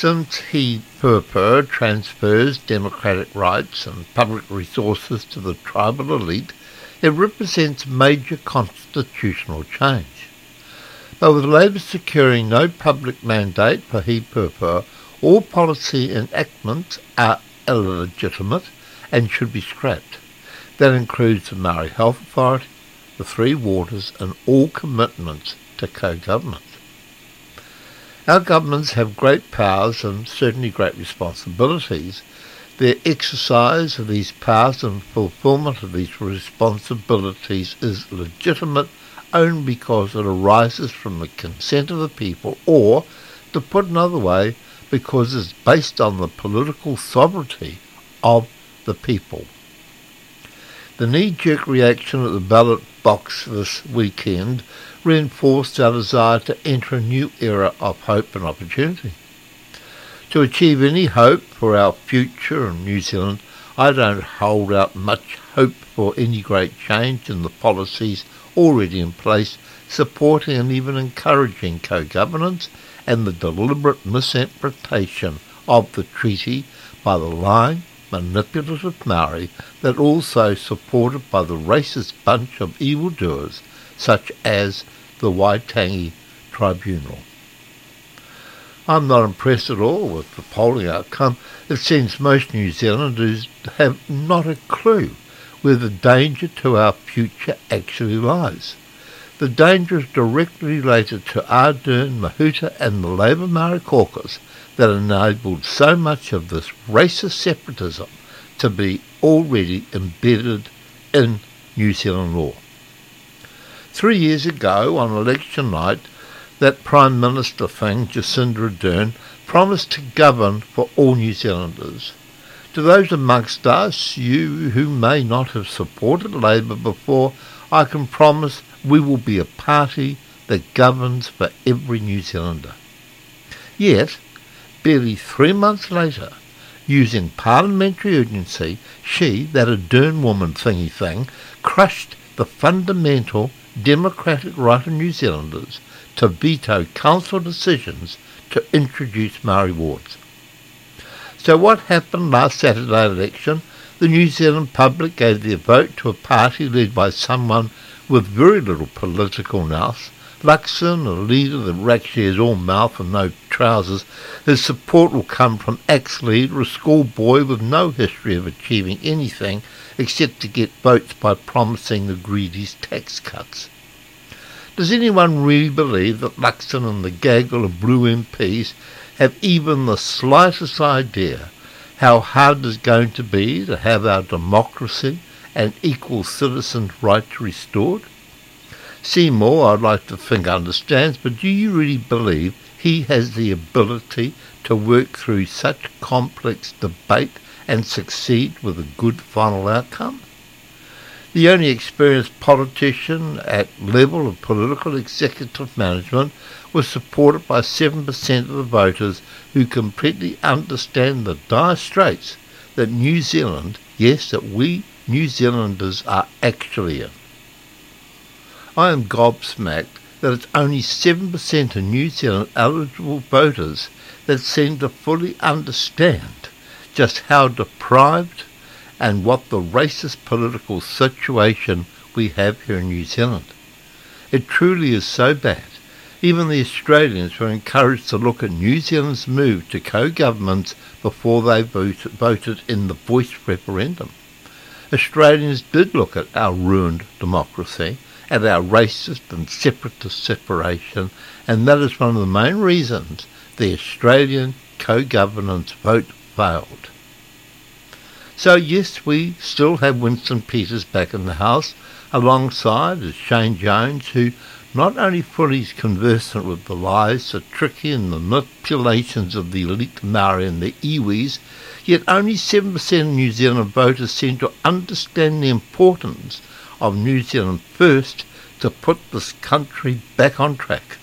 Since he Purpur transfers democratic rights and public resources to the tribal elite, it represents major constitutional change. But with Labor securing no public mandate for he Purpur, all policy enactments are illegitimate and should be scrapped. That includes the Maori Health Authority, the Three Waters and all commitments to co-government. Our governments have great powers and certainly great responsibilities. Their exercise of these powers and fulfilment of these responsibilities is legitimate only because it arises from the consent of the people, or, to put another way, because it's based on the political sovereignty of the people. The knee-jerk reaction at the ballot box this weekend reinforced our desire to enter a new era of hope and opportunity. To achieve any hope for our future in New Zealand, I don't hold out much hope for any great change in the policies already in place, supporting and even encouraging co-governance and the deliberate misinterpretation of the treaty by the lying, manipulative Maori that also supported by the racist bunch of evildoers such as the Waitangi Tribunal. I'm not impressed at all with the polling outcome. It seems most New Zealanders have not a clue where the danger to our future actually lies. The danger is directly related to Ardern, Mahuta and the Labour Maori caucus that enabled so much of this racist separatism to be already embedded in New Zealand law. 3 years ago, on election night, that Prime Minister thing, Jacinda Ardern, promised to govern for all New Zealanders. To those amongst us, you who may not have supported Labour before, I can promise we will be a party that governs for every New Zealander. Yet, barely 3 months later, using parliamentary urgency, she, that Ardern woman thingy thing, crushed the fundamental democratic right of New Zealanders to veto council decisions to introduce Maori wards. So what happened last Saturday election? The New Zealand public gave their vote to a party led by someone with very little political nous. Luxon, a leader that actually has all mouth and no trousers. His support will come from ex-leader, a schoolboy with no history of achieving anything except to get votes by promising the greedies tax cuts. Does anyone really believe that Luxon and the gaggle of blue MPs have even the slightest idea how hard it is going to be to have our democracy and equal citizens' rights restored? Seymour, I'd like to think, understands, but do you really believe he has the ability to work through such complex debate and succeed with a good final outcome? The only experienced politician at level of political executive management was supported by 7% of the voters who completely understand the dire straits that New Zealand, yes, that we New Zealanders are actually in. I am gobsmacked that it's only 7% of New Zealand eligible voters that seem to fully understand just how deprived and what the racist political situation we have here in New Zealand. It truly is so bad. Even the Australians were encouraged to look at New Zealand's move to co-governments before they voted in the Voice referendum. Australians did look at our ruined democracy, at our racist and separatist separation, and that is one of the main reasons the Australian co-governance vote failed. So yes, we still have Winston Peters back in the House, alongside is Shane Jones, who not only fully is conversant with the lies, the tricky and the manipulations of the elite Maori and the iwis, yet only 7% of New Zealand voters seem to understand the importance of New Zealand first to put this country back on track.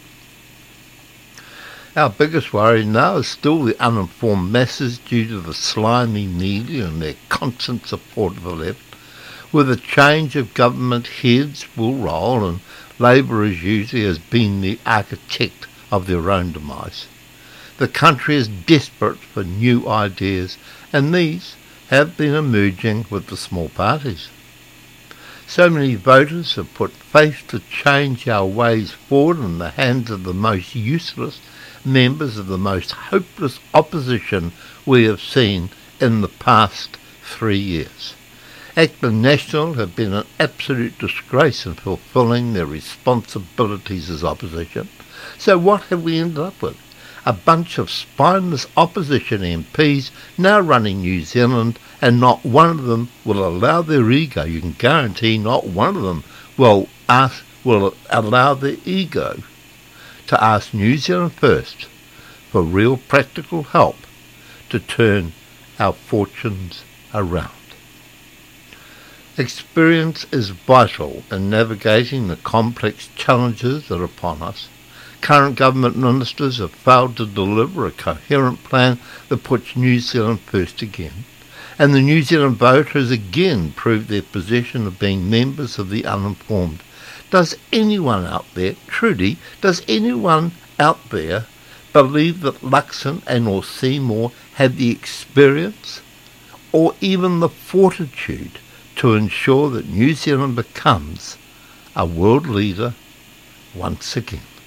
Our biggest worry now is still the uninformed masses due to the slimy media and their constant support of the left. With a change of government, heads will roll, and Labour as usually has been the architect of their own demise. The country is desperate for new ideas, and these have been emerging with the small parties. So many voters have put faith to change our ways forward in the hands of the most useless members of the most hopeless opposition we have seen in the past 3 years. ACT National have been an absolute disgrace in fulfilling their responsibilities as opposition. So what have we ended up with? A bunch of spineless opposition MPs now running New Zealand, and not one of them will allow their ego. You can guarantee not one of them will allow their ego to ask New Zealand First for real practical help to turn our fortunes around. Experience is vital in navigating the complex challenges that are upon us. Current government ministers have failed to deliver a coherent plan that puts New Zealand first again, and the New Zealand voter has again proved their position of being members of the uninformed. Does anyone out there believe that Luxon and or Seymour have the experience or even the fortitude to ensure that New Zealand becomes a world leader once again?